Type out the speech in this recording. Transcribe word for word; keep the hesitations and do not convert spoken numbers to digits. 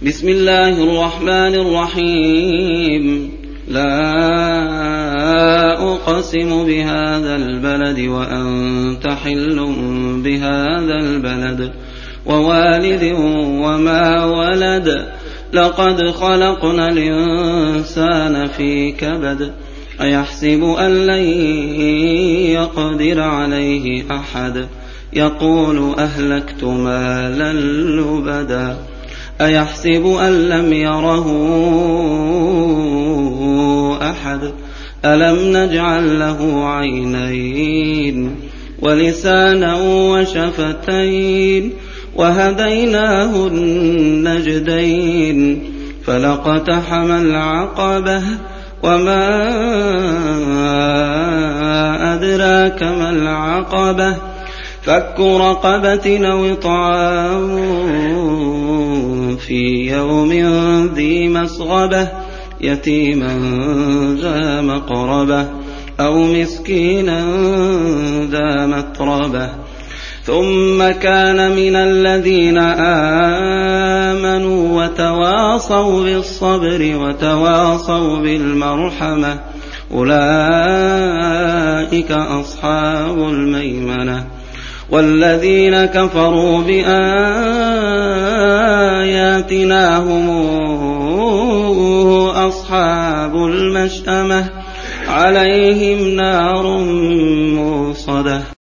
بسم الله الرحمن الرحيم لا أقسم بهذا البلد وأنت حل بهذا البلد ووالد وما ولد لقد خلقنا الإنسان في كبد أيحسب أن لن يقدر عليه أحد يقول أهلكت مالا لبدا أيحسب أن لم يره أحد ألم نجعل له عينين ولسانا وشفتين وهديناه النجدين فلاقتحم العقبة وما أدراك ما العقبة فك رقبة أو إطعام في يوم ذي مسغبة يتيما ذا مقربة أو مسكينا ذا متربة ثم كان من الذين آمنوا وتواصوا بالصبر وتواصوا بالمرحمة أولئك أصحاب الميمنة والذين كفروا بآياتنا هم أصحاب المشأمة عليهم نار موصدة.